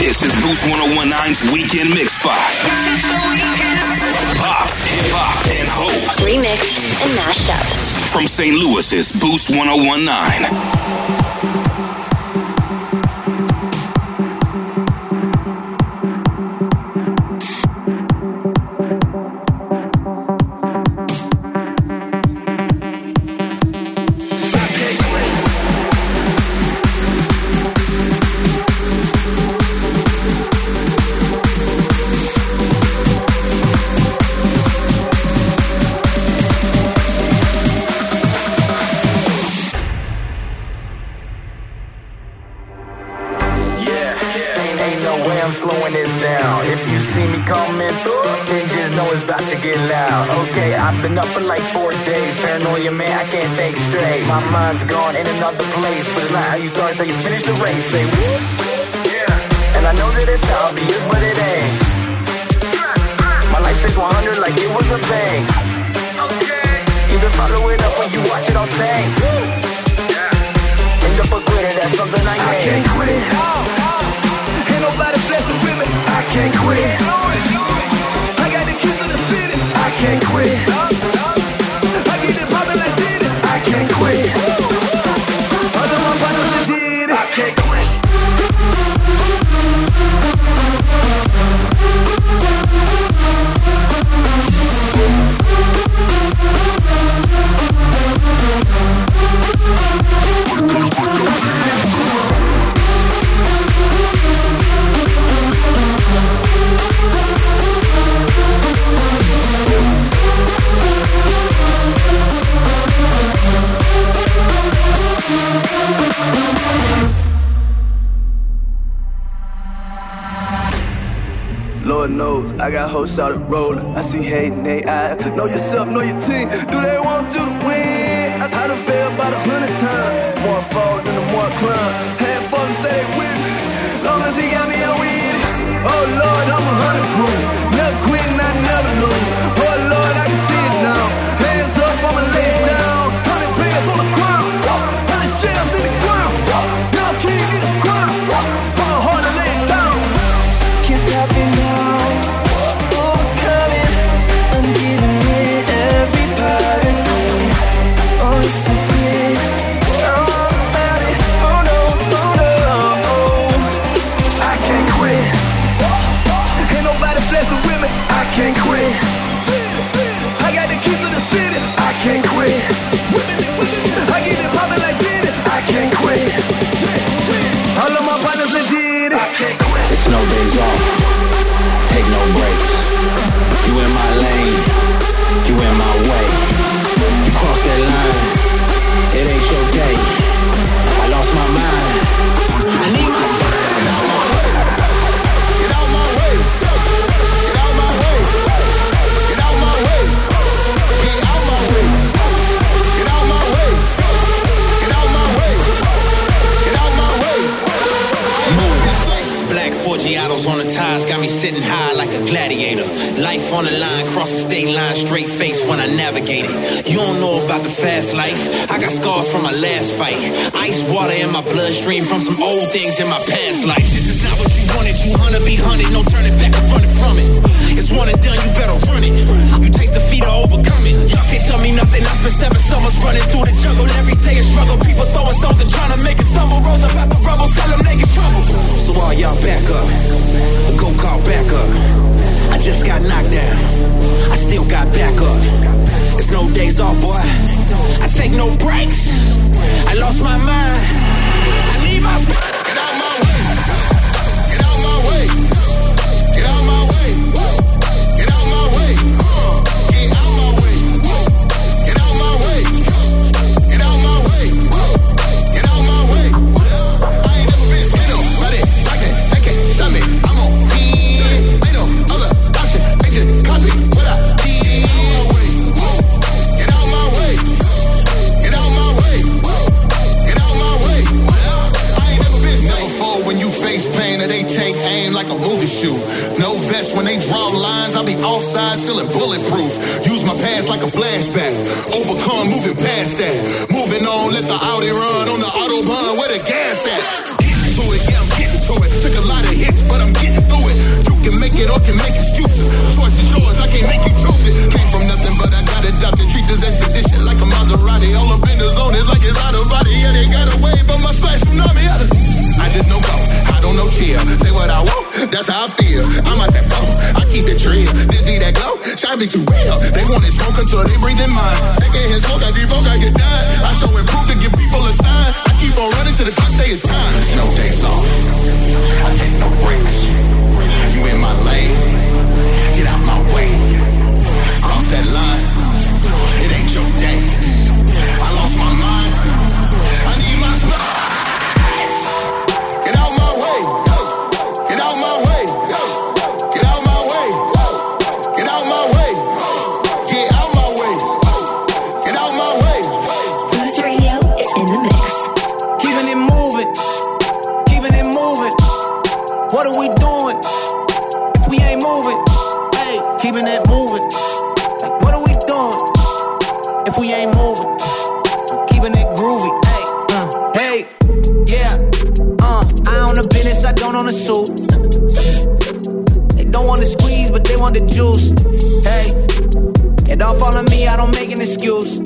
This is Boost 1019's Weekend Mix Spot. Pop, hip-hop, and hope. Remixed and mashed up. From St. Louis's Boost 1019. Slowing this down. If you see me coming through, then just know it's about to get loud. Okay, I've been up for like 4 days. Paranoia, man, I can't think straight. My mind's gone in another place, but it's not how you start, it's how you finish the race. Say whoop, yeah. And I know that it's obvious, but it ain't. My life is 100 like it was a bank. Either follow it up or you watch it on tank. End up a quitter, that's something I ain't. I can't quit. Nobody blessing with me, I can't quit. I got the keys to the city, I can't quit. I get it poppin' like did it, I can't quit. All of my brothers did it, I can't quit. Lord knows, I got hoes started rolling. I see hate in they eyes. Know yourself, know your team. Do they want you to win? I done failed about 100 times. More fall than the more climb. Had fun, say they with me. Long as he got me, I'm with it. Oh Lord, I'm 100 proof. Never quit and I never lose. Oh Lord, I can see it now. Hands up, I'ma lay it down. 100 bands on the crown. 100 shells in the ground. Young king in the crown. Ball hard to lay it down. Can't stop me now. Overcoming. I'm giving it every part of me. Oh, this is it. I'm all about it. Oh no, oh no. I can't quit. Ain't nobody blessing with me. I can't quit. I got the keys to the city. I can't quit. I get it poppin' like did it. I can't quit. All of my partners legit. I can't quit. It's no days off. Take no breaks. You in my lane. You in my way. You cross that line. It ain't your day. I lost my mind. I need my get out my way. Get out my way. Get out my way. Get out my way. Get out my way. Get out my way. Get out my way. Move. Black Forgiatos on the ties got me sitting high like a gladiator. Life on the line, cross the state line, straight face when I navigate it. You don't know about the fast life. I got scars from my last fight. Ice water in my bloodstream from some old things in my past life. This is not what you wanted. You hunter be hunted, no turning back or running from it. It's one and done, you better run it. You taste defeat or overcome it. Y'all can't tell me nothing. I spent 7 summers running through the jungle. Every day a struggle. People throwing stones and trying to make it stumble. Rose up out the rubble, tell them they get trouble. So all y'all back up. Go call back up. I just got knocked down. I still got back up. It's no days off, boy. I take no breaks. I lost my mind. I need my get out my way. Get out my way. Get out my way. Get out my way. Get out my way. Get out my way. Get out my way. Get out my way. I ain't never been seen nobody like that. They can't stop me. I'm on 10. Ain't no other option. They just copy what I did. Get out my way. Get out my way. Get out my way. I ain't never been seen. Never fold when you face pain or they take aim like a movie shoot. No vest when they draw lines. I be offside, feeling bulletproof. Use my past like a flashback. Overcome, moving past that. Moving on, let the Audi run on the Autobahn. Where the gas at? Getting to it, yeah, I'm getting to it. Took a lot of hits, but I'm that's how I feel. I'm out that phone, I keep the trail. This be that glow, shine be too real. They want it smoke until they breathe in mine. Second hand smoke, I devoke, I get done. I show and prove to give people a sign. I keep on running till the clock say it's time. Snow days off, I take no breaks. You in my lane, get out my way. Cross that line, it ain't your day. I lost my mind, I need my space. Get out my way, get out my way, get out my way, get out my way, get out my way, get out my way. Boost Radio is in the mix. Keeping it moving, keeping it moving. What are we doing if we ain't moving? Hey, keeping it moving. Like, what are we doing if we ain't moving? Keeping it groovy. Hey, yeah. I own the business, I don't own the suit. They don't want to squeeze, but they want the juice. Hey, it all fall on me, I don't make an excuse.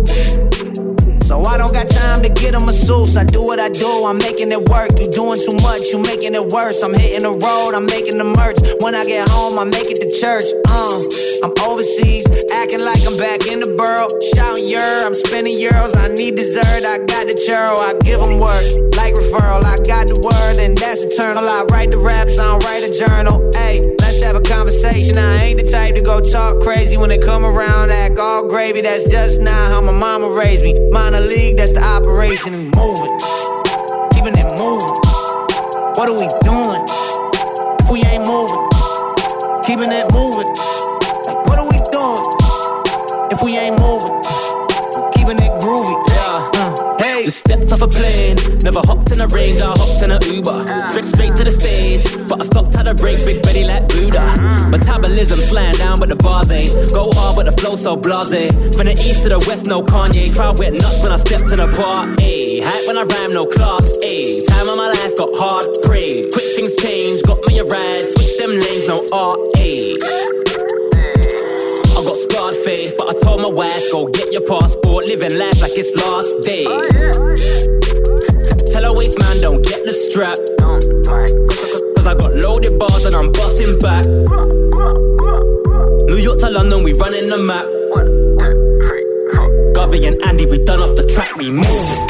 So I don't got time to get a masseuse. I do what I do, I'm making it work. You doing too much, you making it worse. I'm hitting the road, I'm making the merch. When I get home, I make it to church. I'm overseas, acting like I'm back in the borough. Shouting I'm spending euros, I need dessert. I got the churro, I give them work. Like referral, I got the word, and that's eternal. I write the raps, I don't write a journal. Hey, let's have a conversation. I ain't the type to go talk crazy when they come around, act all gravy. That's just not how my mama raised me. Minor league, that's the operation. We moving, keeping it moving. What are we doing if we ain't moving? Keeping it moving. Like, what are we doing if we ain't moving? Keeping it groovy. Hey. Just stepped off a plane, never hopped in a range, I hopped in a Uber. Straight to the stage, but I stopped at a break, big belly like Buddha. Metabolism flying down, but the bars ain't. Go hard, but the flow so blasé. From the east to the west, no Kanye. Crowd went nuts when I stepped in a bar. Ayy, hype when I rhyme, no class. Ayy, time of my life got hard, prayed. Quick things change, got me a ride. Switch them lanes, no art. Ayy. I got scarred face, but I told my wife, go get your passport, living life like it's last day. Tell her waist man, don't get the strap. Cause I got loaded bars and I'm busting back. New York to London, we running the map. 1, 2, 3, 4. Govy and Andy, we done off the track, we moving.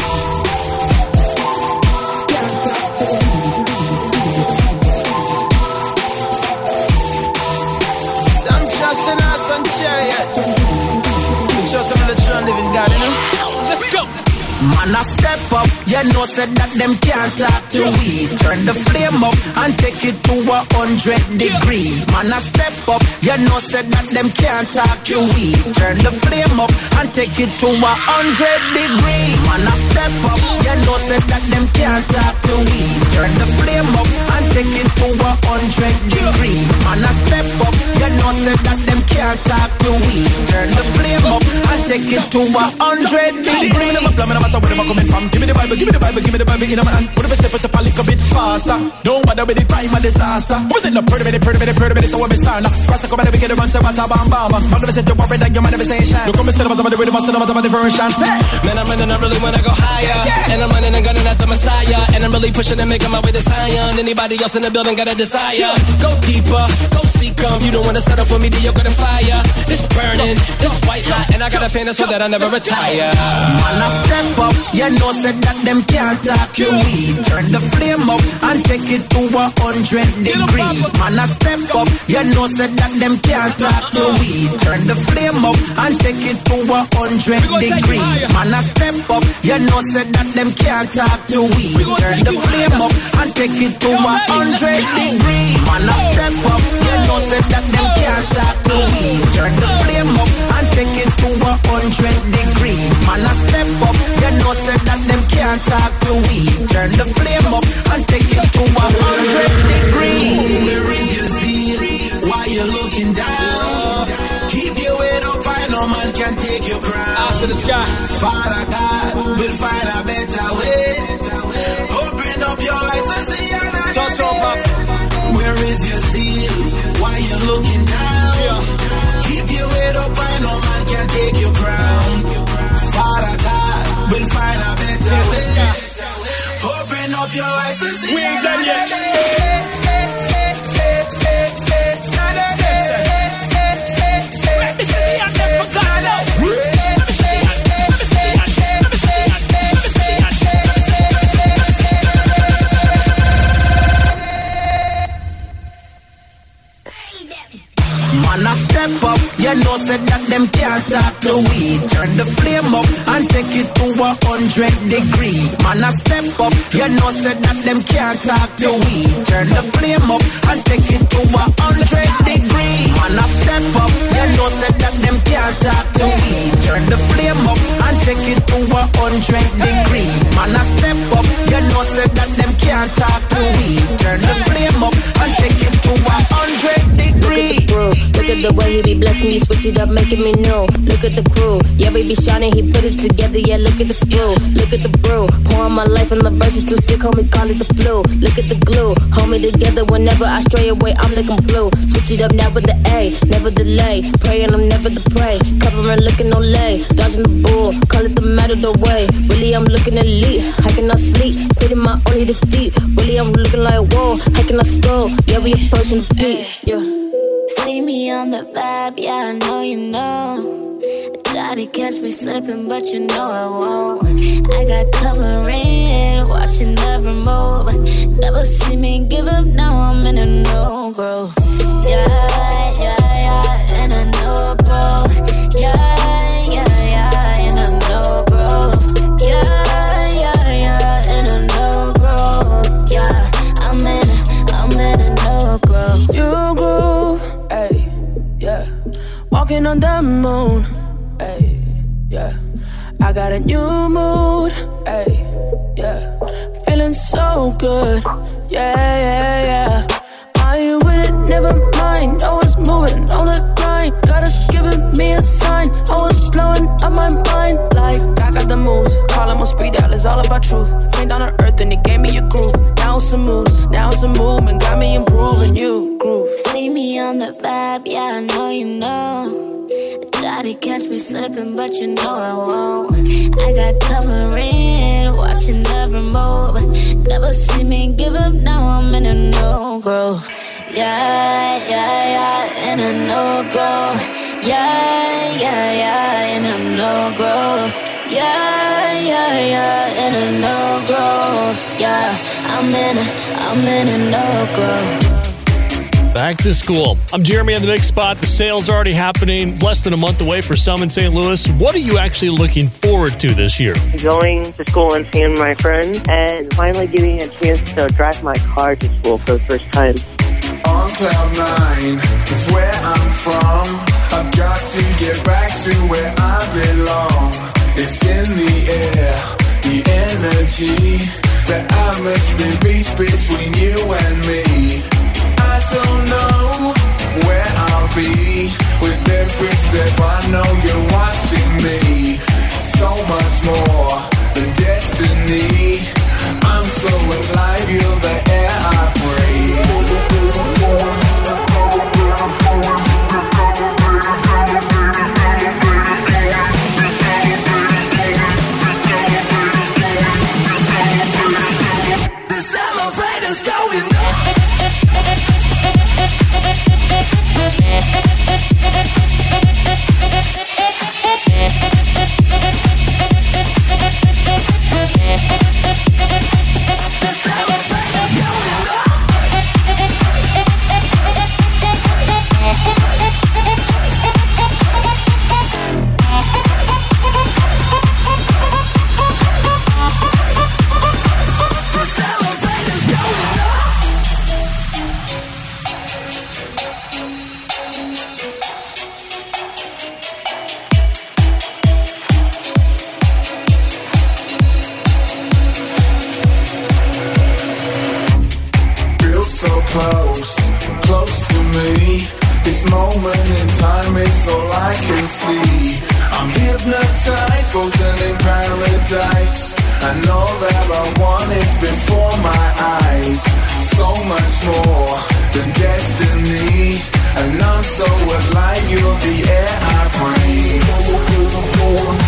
Trust them in the true living God, you know? Let's go! Man, I step up, you know, said that them can't talk to we. Turn the flame up and take it to 100 degree. Man, I step up, you know, said that them can't talk to we. Turn the flame up and take it to 100 degree. Man, I step up, you know, said that them can't talk to we. Turn the flame up and take it to 100 degree. Man, I step up, you know, said that them can't talk to we. Turn the flame up and take it to 100 degree. Where am I coming from? Give me the Bible, give me the Bible, give me the Bible in my hand. What if I step it up a little bit faster? Don't bother with the crime and disaster. Who was it? No, pretty minute, to where we stand. Cross a couple of wicked run, say what's a bam bam. I'm gonna set you worried that your manifestation. Look, I'm still about the rhythm, still about the versions. Man, I'm running, I really wanna go higher. And I'm running and gunning at the Messiah. And I'm really pushing and making my way to Zion. Anybody else in the building got a desire? Go deeper, go seek 'em. You don't wanna settle for me, then you're gonna fire. It's burning, it's white hot, and I got a fan so that I never retire. Man, I step up. You know, said that them can't talk to we. Turn the flame up and take it to 100 degree. Man, I step up. You know, said that them can't talk to we. Turn the flame up and take it to 100 degree. Man, I step up. You know, said that them can't talk to we. Turn the flame up and take it to 100 degree. Man, I step up. You know, said that them can't talk to we. Turn the flame up and take it to 100 degree. Man, I step up. You know, said that them can't talk to we. Turn the flame up and take it to 100 degree. Where is your zeal? Why you looking down? Keep your head up, I know man can take your crown. Eyes to the sky. Father God will find a better way. Open up your eyes and see another day. Where is your zeal? Why you looking down? Yeah. Keep your head up, I know man can take your crown. Father God will find a better way. Open up your eyes and see. We ain't done yet. Man, I step up, you know, said that them can't talk to we. Turn the flame up and take it to 100°. Man, I step up, you know, said that them can't talk to we. Turn the flame up and take it to 100°. Man, I step up, you know, said that them can't talk to we. Turn the flame up and take it to 100°. Man, I step up, you know, said that them can't talk to we. Turn the flame up and take it to 100°. Look at the way he be blessing me, switch it up, making me new. Look at the crew, yeah, we be shining, he put it together, yeah, look at the screw. Look at the brew, pouring my life in the verses, too sick, homie, call it the flu. Look at the glue, hold me together whenever I stray away, I'm looking blue. Switch it up now with the A, never delay, praying I'm never to pray. Covering, looking no lay, dodging the bull, call it the matador way. Really, I'm looking elite, I cannot sleep, quitting my only defeat. Really, I'm looking like, whoa, I cannot stall, yeah, we approaching the peak, yeah. See me on the vibe, yeah, I know you know. Try to catch me slipping, but you know I won't. I got covering, watching every move. Never see me give up, now I'm in a no growth. Yeah, yeah, yeah, in a no growth. Yeah, yeah, yeah, in a no growth. Yeah, yeah, yeah, in a no growth. Yeah, I'm in a no growth. You groove, ayy, yeah. Walking on the moon, ayy, yeah. I got a new mood, ayy, yeah. Feeling so good, yeah, yeah, yeah. Are you with it? Never mind. I was moving on the grind. God is giving me a sign. I was blowing up my mind like I got the moves. Call him on speed dial, it's all about truth. Came down to earth and he gave me a groove. Now it's a mood, now it's a movement. Got me improving, you groove. See me on the vibe, yeah, I know you know. Try to catch me slipping, but you know I won't. I got covering, watching every move. Never see me give up, now I'm in a no growth. Yeah, yeah, yeah, in a no growth. Yeah, yeah, yeah, in a no growth. Yeah, yeah, yeah, in a no growth. Yeah, I'm in a no growth. Back to school. I'm Jeremy on the Mix Spot. The sale's already happening, less than a month away for some in St. Louis. What are you actually looking forward to this year? Going to school and seeing my friends, and finally getting a chance to drive my car to school for the first time. On cloud 9 is where I'm from. I've got to get back to where I belong. It's in the air, the energy, the atmosphere beats between you and me. I don't know where I'll be. With every step I know you're watching me. So much more than destiny. I'm so alive, you're the air I breathe. The elevator's going up. Close to me. This moment in time is all I can see. I'm hypnotized, frozen in paradise. I know that I want it before my eyes. So much more than destiny. And I'm so alive, you're the air I breathe.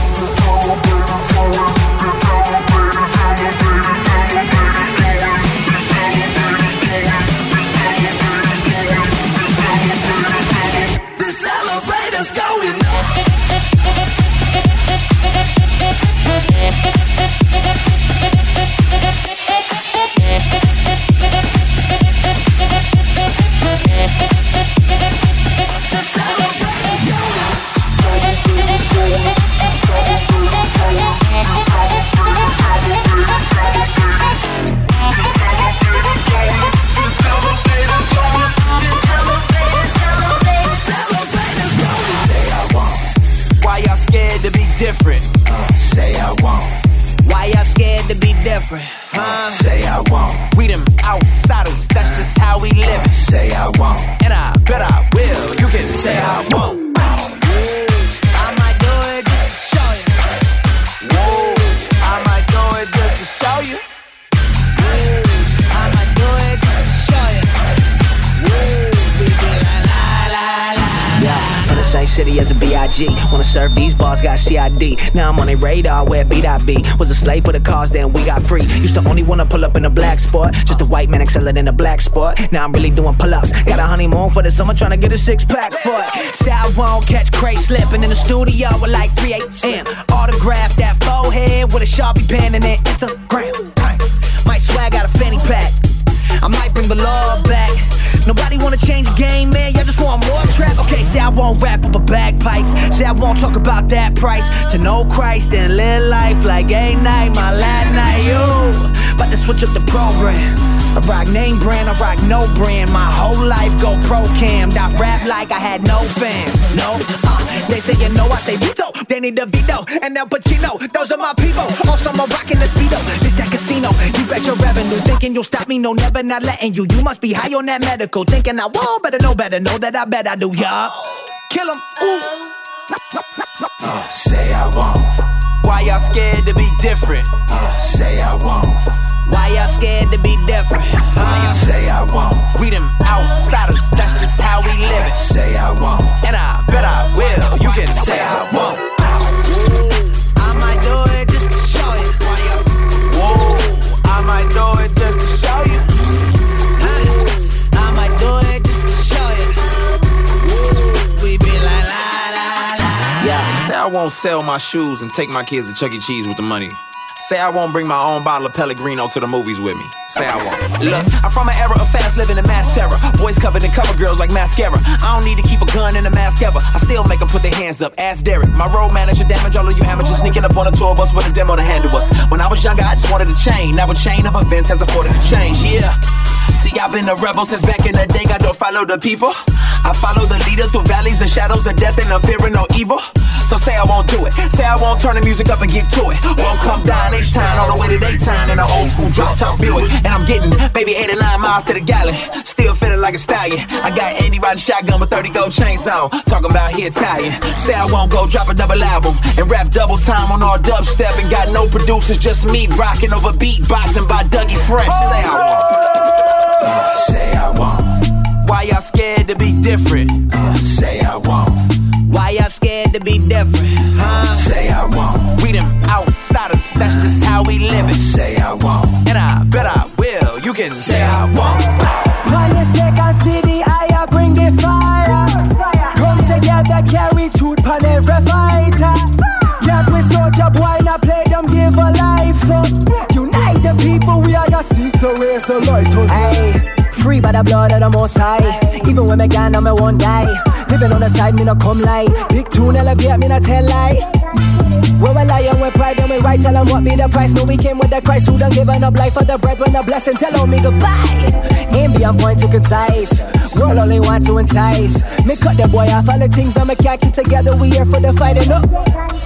Elevators going up. different. Say I won't. We them outsiders, that's just how we live it. Say I won't. And I bet I will. You can say I won't. I might do it just to show you. Whoa. I might do it just to show you. I might do it just to show you. Whoa. We be like la la la. Yeah, from the same city as a B.I.G. Wanna serve these bars, got CID. Now I'm on their radar, where B.I.B. Was a slave for the cause, then we got free. Used to only wanna pull up in a black sport. Just a white man excelling in a black sport. Now I'm really doing pull-ups. Got a honeymoon for the summer, trying to get a six-pack for it. Say I won't catch Craig slipping in the studio at like 3 a.m. Autograph that forehead with a Sharpie pen and then Instagram. Might swag out a fanny pack. I might bring the law back. Nobody wanna change the game, man. Y'all just want more trap. Okay, say I won't rap over bagpipes. Say I won't talk about that price. To know Christ and live life like ain't night, my last night. You about to switch up the program. I rock name brand, I rock no brand. My whole life go pro-cammed. I rap like I had no fans. No, they say you know, I say veto. They need a veto and El Pacino. Those are my people. Also, I'm rocking the speedo. This that casino. You bet your revenue. Thinking you'll stop me, no, never, not letting you. You must be high on that medical. Thinking I won't, better know that I bet I do, y'all. Kill 'em, ooh. Say I won't. Why y'all scared to be different? Say I won't. Why y'all scared to be different? Say I won't. We them outsiders, that's just how we live it. Say I won't. And I bet I will. You can say I won't. I might do it just to show you. Whoa, I might do it just to show you. I might do it just to show you. We be like la la la. Yeah, say I won't sell my shoes and take my kids to Chuck E. Cheese with the money. Say I won't bring my own bottle of Pellegrino to the movies with me. Say I won't. Look, I'm from an era of fast living and mass terror. Boys covered in cover girls like mascara. I don't need to keep a gun in a mask ever. I still make them put their hands up. Ask Derek. My road manager damage all of you amateurs sneaking up on a tour bus with a demo to handle us. When I was younger, I just wanted a chain. Now a chain of events has afforded to change. Yeah. See, I've been a rebel since back in the day. I don't follow the people. I follow the leader through valleys and shadows of death and I'm fearing no evil. So say I won't do it. Say I won't turn the music up and get to it. Won't come down H-Town all the way to Daytime in an old school drop top Buick. And I'm getting maybe 8 or 9 miles to the gallon. Still feeling like a stallion. I got Andy riding shotgun with 30 gold chains on. Talking about he Italian. Say I won't go drop a double album and rap double time on our dubstep. And got no producers, just me rocking over beatboxing by Dougie Fresh. Say I won't. Say I won't. Why y'all scared to be different? Say I won't. Why y'all scared to be different? Say I won't. We them outsiders, that's just how we live it. Say I won't. And I bet I will. You can say I won't. On the second city, I bring the fire. Come together, carry truth pan every fighter. Yeah, we soldier boy, now play them, give a life up. Unite the people, we are gonna seek to raise the lighthouse. Hey, free by the blood of the Most High. Even when me gone, I won't die. Living on the side, me no come lie. Big tune elevate, me no tell lie. We're a lion, we're pride, and we right. Tell them what be the price. No, we came with the Christ who done given up life for the bread. When the blessing, tell me goodbye. Aim beyond point to concise. World only want to entice. Me cut the boy off all the things that me can't keep together. We here for the fight and up.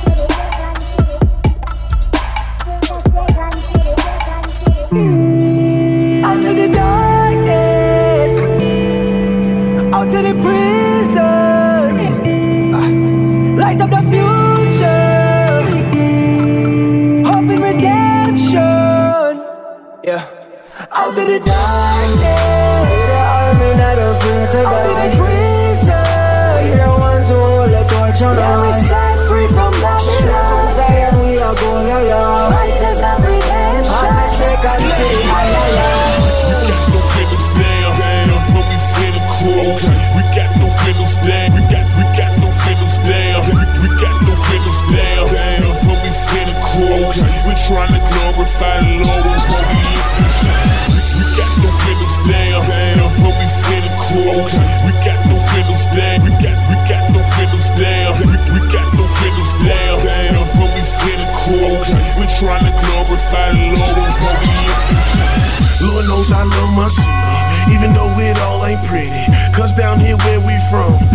Out to the darkness, out to the prison, light up the future, hope in redemption. Yeah, out to the darkness, the army not afraid to die. Out to the prison, we the ones who hold the torch on us. Yeah, we set free from Babylon. Zion, we are going, yeah. Fighters of redemption. Second city, we got no feelings down, but we feeling cool. We got no feelings down. We got no feelings down. We got no feelings down, but we feeling cool. We trying to glorify the Lord with what we listen to. We got no feelings down, but we feeling cool. We got no feelings down. We got no feelings down. We got no feelings down, but we feeling cool. We trying to glorify the Lord with what we listen to. Lord knows I love my city, even though it all ain't pretty. Cause down here where we from, y'all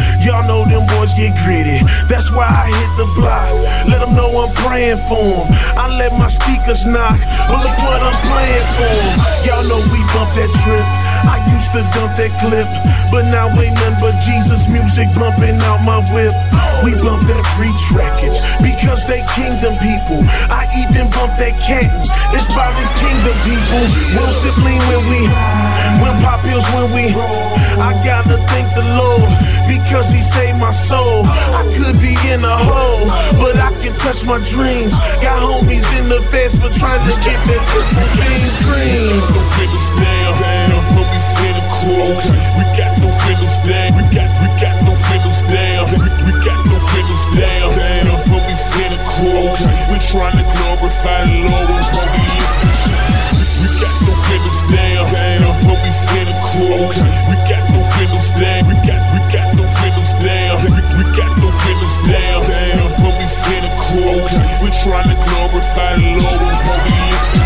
Y'all know them boys get gritty. That's why I hit the block. Let them know I'm praying for them. I let my speakers knock. But look what I'm playing for them. Y'all know we bump that trip. I used to dump that clip, but now ain't nothing but Jesus music bumping out my whip. We bump that Reach Records because they kingdom people. I even bump that Canton. It's by this kingdom people. We'll sip lean when we, when pop pills when we. I gotta thank the Lord because He saved my soul. I could be in a hole, but I can touch my dreams. Got homies in the feds for trying to get that triple beam cream. No feelings down, but we finna close. We got no feelings down. We got no feelings down. We got no feelings down, but we finna close. We trying to glorify the Lord, but we listen. We got no feelings down, but we finna close. We got no feelings down. We got no feelings down. We got no feelings down, but we finna close. We trying to glorify the Lord, but we listen.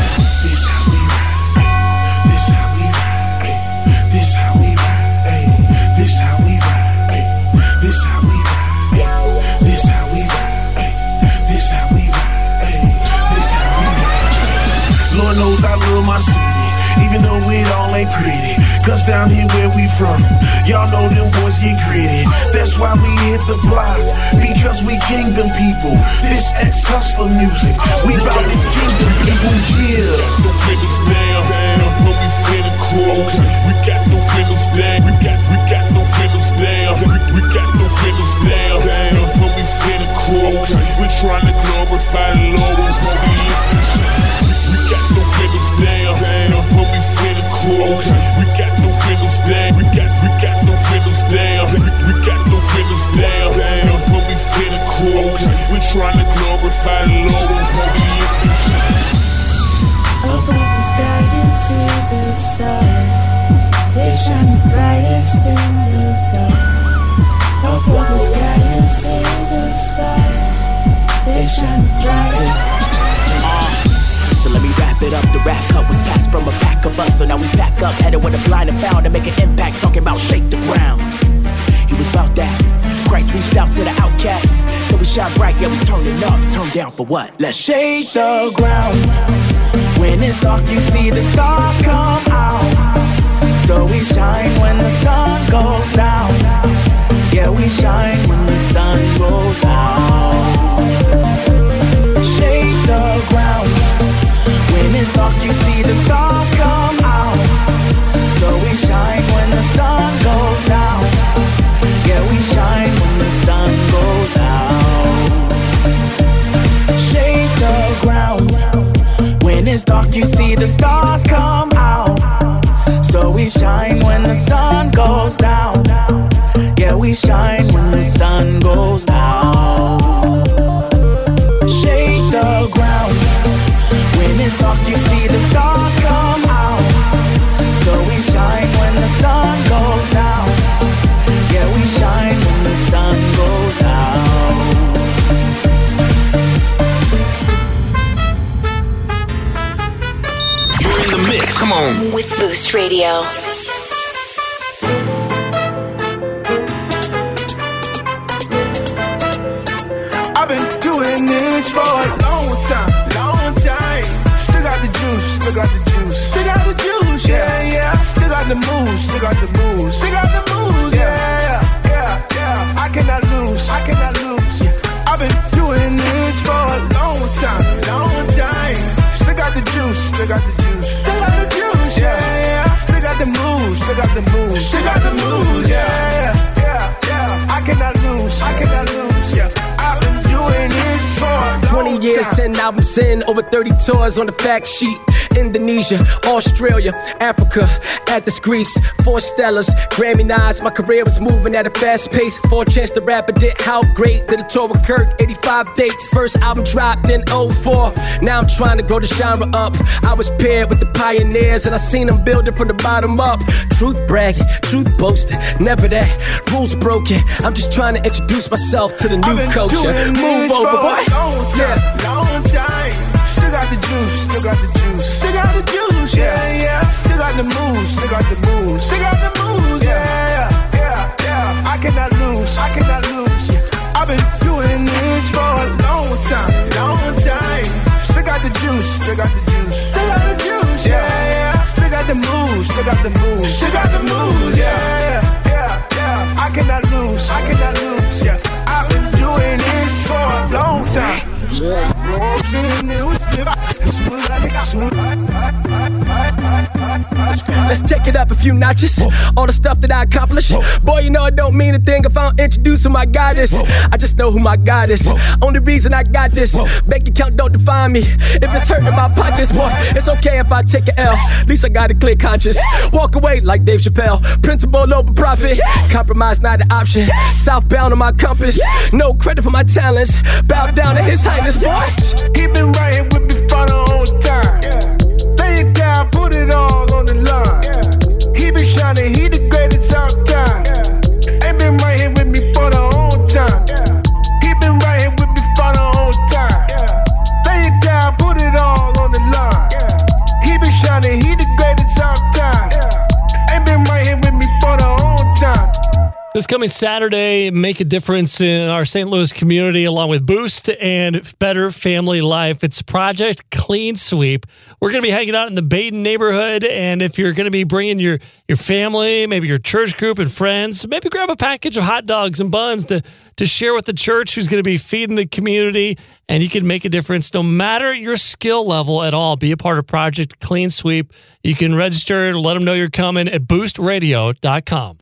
This how we ride. This how we ride. This how we ride. This how we ride. This how we ride. This how we ride. This how we ride. Lord knows I love my city, even though it all ain't pretty. Cause down here where we from, y'all know them boys get gritty. That's why we hit the block, because we kingdom people. This ex-hustler music, we bout this kingdom people, yeah. No feelings down, but we finna close. We got no feelings down. We got no feelings down. We got no feelings down, but we finna close. We trying to glorify the Lord, but we listen. We got no feelings down, but we finna close. We got no feelings down. We got no feelings down. We got no feelings down, but we finna close. We trying to glorify the Lord, but we listen. Above the sky you see the stars. They shine the brightest in the dark. Above the sky you see the stars. They shine the brightest. So let me wrap it up. The rap cup was passed from a pack of us, so now we pack up, headed with a blind and found to make an impact. Talking about shake the ground. He was about that. Christ reached out to the outcasts, so we shine bright. Yeah, we turning up, turn down for what? Let's shake the ground. When it's dark, you see the stars come out. So we shine when the sun goes down. Yeah, we shine when the sun goes down. Shake the ground. When it's dark, you see the stars come out. So we shine when the sun goes down. Yeah, we shine when the sun goes down. Shake the ground. When it's dark, you see the stars come out. So we shine when the sun goes down. Yeah, we shine when the sun goes down. Shake the ground. When it's dark, you see the stars come out. So we shine when the sun goes down. Yeah, we shine when the sun goes down. You're in the mix. Come on. With Boost Radio. I've been doing this for a long time. Still got the juice, still got the juice, still got the juice, yeah, yeah. Still got the moves, still got the moves, still got the moves, yeah, yeah, yeah. I cannot lose, yeah. I've been doing this for a long time. Still got the juice, still got the juice, still got the juice, yeah, yeah. Still got the moves, still got the moves, still got the moves, yeah, yeah, yeah. I cannot lose, yeah. I've been doing this for 20 years, 10 albums in, over 30 tours on the fact sheet. Indonesia, Australia, Africa, Athens, Greece, 4 Stellas, Grammy nods. My career was moving at a fast pace. 4 chance to rap, but did how great. Did a tour with Kirk, 85 dates. First album dropped in 04. Now I'm trying to grow the genre up. I was paired with the pioneers, and I seen them building from the bottom up. Truth bragging, truth boasting, never that. Rules broken. I'm just trying to introduce myself to the new culture. Move over, boy. Long time. Still got the juice, still got the juice, still got the juice, yeah, yeah. Still got the moves, still got the moves, still got the moves, yeah, yeah, yeah. I cannot lose, still got the moves. Still got the moves, yeah. I cannot lose, yeah. I've been doing this for a long time. Let's take it up a few notches. All the stuff that I accomplished. Boy, you know I don't mean a thing if I don't introduce who my God is. I just know who my God is. Only reason I got this. Bank account don't define me. If it's hurting my pockets, boy, it's okay if I take an L. At least I got a clear conscience. Walk away like Dave Chappelle. Principle over profit. Compromise not an option. Southbound on my compass. No credit for my talents. Bow down to His Highness, boy. He been right here with me for the whole time. Lay it down, put it all on the line. He been shining, he the greatest all time. Ain't been right here with me for the whole time. He been right here with me for the whole time. Lay it down, put it all on the line. He been shining, he the greatest all time. Ain't been right here with me for the whole time. This coming Saturday, make a difference in our St. Louis community along with Boost and Better Family Life. It's Project Clean Sweep. We're going to be hanging out in the Baden neighborhood, and if you're going to be bringing your family, maybe your church group and friends, maybe grab a package of hot dogs and buns to share with the church who's going to be feeding the community, and you can make a difference no matter your skill level at all. Be a part of Project Clean Sweep. You can register, let them know you're coming at boostradio.com.